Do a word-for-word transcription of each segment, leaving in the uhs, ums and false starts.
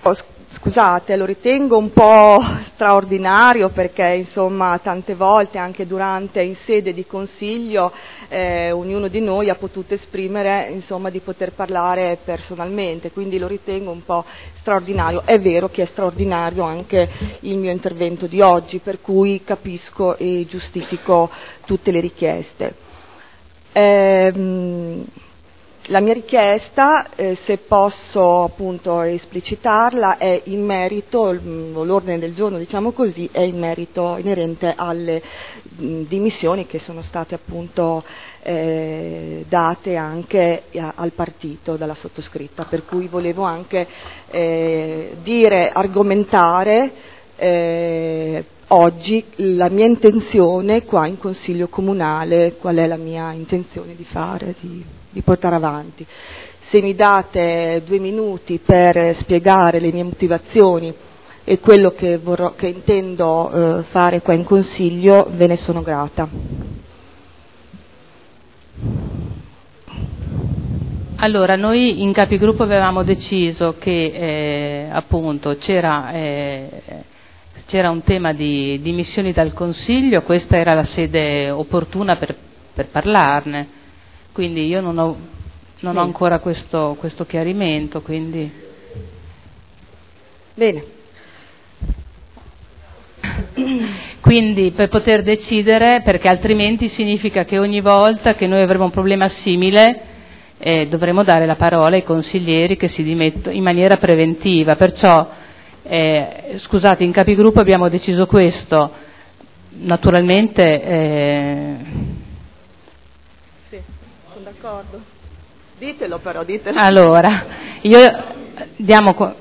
Scusate, lo ritengo un po' straordinario perché insomma tante volte anche durante in sede di consiglio eh, ognuno di noi ha potuto esprimere insomma di poter parlare personalmente, quindi lo ritengo un po' straordinario. È vero che è straordinario anche il mio intervento di oggi, per cui capisco e giustifico tutte le richieste. Ehm, La mia richiesta, eh, se posso appunto esplicitarla, è in merito, l'ordine del giorno diciamo così, è in merito inerente alle mh, dimissioni che sono state appunto eh, date anche a, al partito dalla sottoscritta, per cui volevo anche eh, dire, argomentare eh, oggi la mia intenzione qua in Consiglio Comunale, qual è la mia intenzione di fare, di, di portare avanti. Se mi date due minuti per spiegare le mie motivazioni e quello che, vorrò, che intendo eh, fare qua in Consiglio, ve ne sono grata. Allora, noi in capigruppo avevamo deciso che eh, appunto c'era... Eh, c'era un tema di dimissioni dal Consiglio, questa era la sede opportuna per, per parlarne, quindi io non ho, non sì. ho ancora questo, questo chiarimento, quindi... Bene. Quindi per poter decidere, perché altrimenti significa che ogni volta che noi avremo un problema simile eh, dovremo dare la parola ai consiglieri che si dimettono in maniera preventiva, perciò Eh, scusate, in capigruppo abbiamo deciso questo, naturalmente eh... sì, sono d'accordo, ditelo però, ditelo. Allora, io diamo co-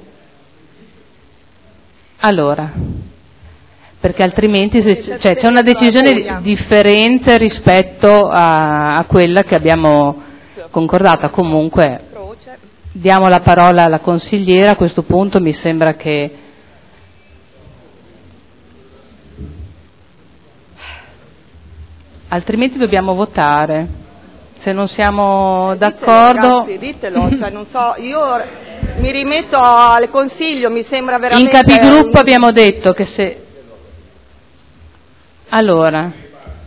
allora, perché altrimenti se c- cioè, c'è una decisione differente rispetto a, a quella che abbiamo concordata. Comunque diamo la parola alla consigliera, a questo punto mi sembra che altrimenti dobbiamo votare. Se non siamo d'accordo... Ragazzi, ditelo, cioè non so, io mi rimetto al consiglio, mi sembra veramente... In capigruppo abbiamo detto che se... Allora...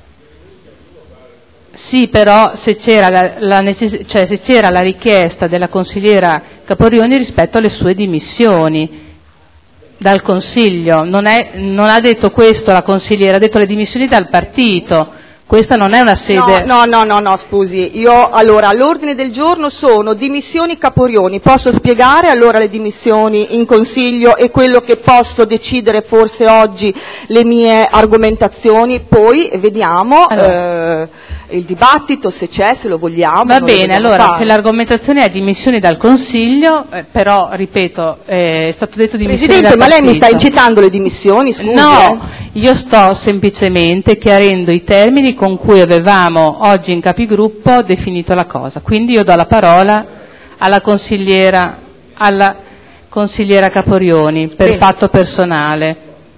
Sì, però se c'era la, la, necess- cioè, se c'era la richiesta della consigliera Caporioni rispetto alle sue dimissioni dal Consiglio, non, è, non ha detto questo la consigliera, ha detto le dimissioni dal partito. Questa non è una sede... No, no, no, no, scusi, io allora all'ordine del giorno sono dimissioni Caporioni, posso spiegare allora le dimissioni in Consiglio e quello che posso decidere forse oggi, le mie argomentazioni, poi vediamo allora. eh, il dibattito se c'è, se lo vogliamo. Va bene, allora fare. Se l'argomentazione è dimissioni dal Consiglio, eh, però ripeto, eh, è stato detto dimissioni Presidente, dal ma partito. lei mi sta incitando le dimissioni, scusi? No, io sto semplicemente chiarendo i termini con cui avevamo oggi in capigruppo definito la cosa. Quindi io do la parola alla consigliera, alla consigliera Caporioni per Bene. fatto personale.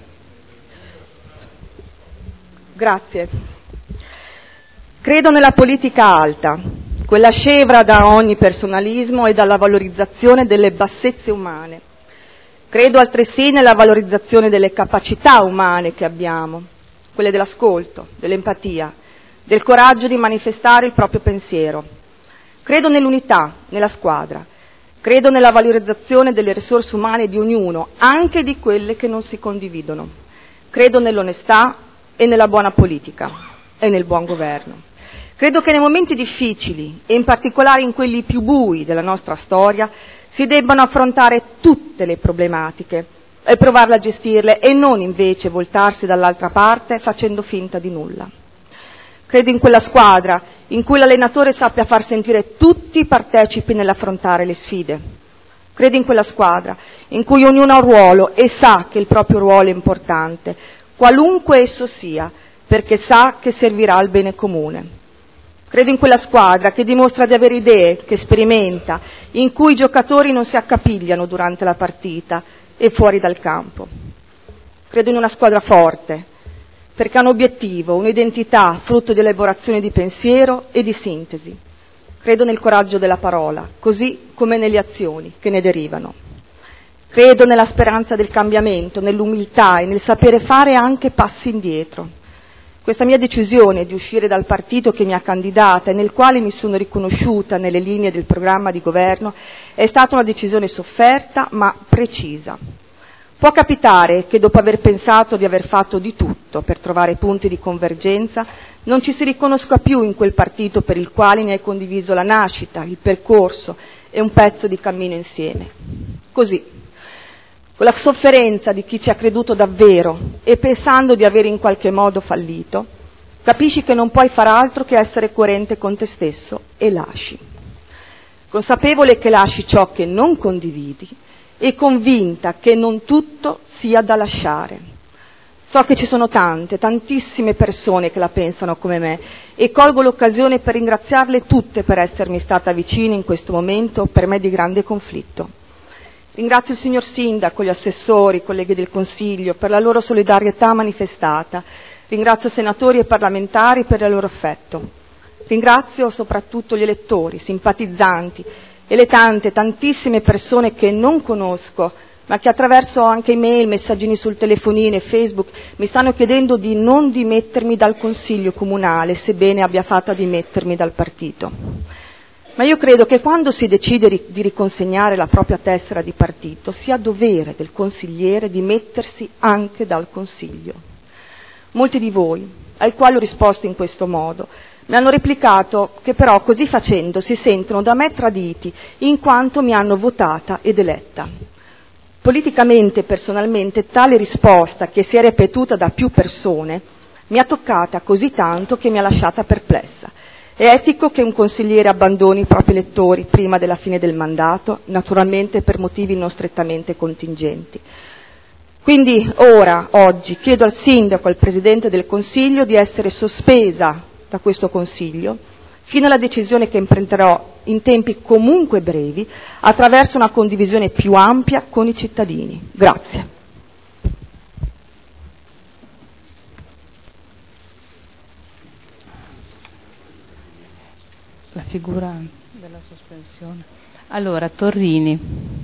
Grazie. Credo nella politica alta, quella scevra da ogni personalismo e dalla valorizzazione delle bassezze umane. Credo altresì nella valorizzazione delle capacità umane che abbiamo, quelle dell'ascolto, dell'empatia, del coraggio di manifestare il proprio pensiero. Credo nell'unità, nella squadra. Credo nella valorizzazione delle risorse umane di ognuno, anche di quelle che non si condividono. Credo nell'onestà e nella buona politica e nel buon governo. Credo che nei momenti difficili, e in particolare in quelli più bui della nostra storia, si debbano affrontare tutte le problematiche e provarle a gestirle e non invece voltarsi dall'altra parte facendo finta di nulla. Credo in quella squadra in cui l'allenatore sappia far sentire tutti partecipi nell'affrontare le sfide. Credo in quella squadra in cui ognuno ha un ruolo e sa che il proprio ruolo è importante, qualunque esso sia, perché sa che servirà al bene comune. Credo in quella squadra che dimostra di avere idee, che sperimenta, in cui i giocatori non si accapigliano durante la partita e fuori dal campo. Credo in una squadra forte, perché ha un obiettivo, un'identità, frutto di elaborazione di pensiero e di sintesi. Credo nel coraggio della parola, così come nelle azioni che ne derivano. Credo nella speranza del cambiamento, nell'umiltà e nel sapere fare anche passi indietro. Questa mia decisione di uscire dal partito che mi ha candidata e nel quale mi sono riconosciuta nelle linee del programma di governo è stata una decisione sofferta ma precisa. Può capitare che dopo aver pensato di aver fatto di tutto per trovare punti di convergenza non ci si riconosca più in quel partito per il quale ne hai condiviso la nascita, il percorso e un pezzo di cammino insieme. Così, con la sofferenza di chi ci ha creduto davvero e pensando di aver in qualche modo fallito, capisci che non puoi far altro che essere coerente con te stesso e lasci. Consapevole che lasci ciò che non condividi e convinta che non tutto sia da lasciare. So che ci sono tante, tantissime persone che la pensano come me e colgo l'occasione per ringraziarle tutte per essermi stata vicina in questo momento per me di grande conflitto. Ringrazio il signor Sindaco, gli assessori, i colleghi del Consiglio per la loro solidarietà manifestata. Ringrazio senatori e parlamentari per il loro affetto. Ringrazio soprattutto gli elettori, simpatizzanti e le tante, tantissime persone che non conosco, ma che attraverso anche email, messaggini sul telefonino e Facebook mi stanno chiedendo di non dimettermi dal Consiglio comunale, sebbene abbia fatto a dimettermi dal partito. Ma io credo che quando si decide di riconsegnare la propria tessera di partito sia dovere del consigliere dimettersi anche dal Consiglio. Molti di voi, ai quali ho risposto in questo modo, mi hanno replicato che però così facendo si sentono da me traditi in quanto mi hanno votata ed eletta. Politicamente e personalmente tale risposta, che si è ripetuta da più persone, mi ha toccata così tanto che mi ha lasciata perplessa. È etico che un consigliere abbandoni i propri elettori prima della fine del mandato, naturalmente per motivi non strettamente contingenti. Quindi ora, oggi, chiedo al Sindaco e al Presidente del Consiglio di essere sospesa da questo Consiglio fino alla decisione che imprenderò in tempi comunque brevi attraverso una condivisione più ampia con i cittadini. Grazie. La figura della sospensione. Allora, Torrini.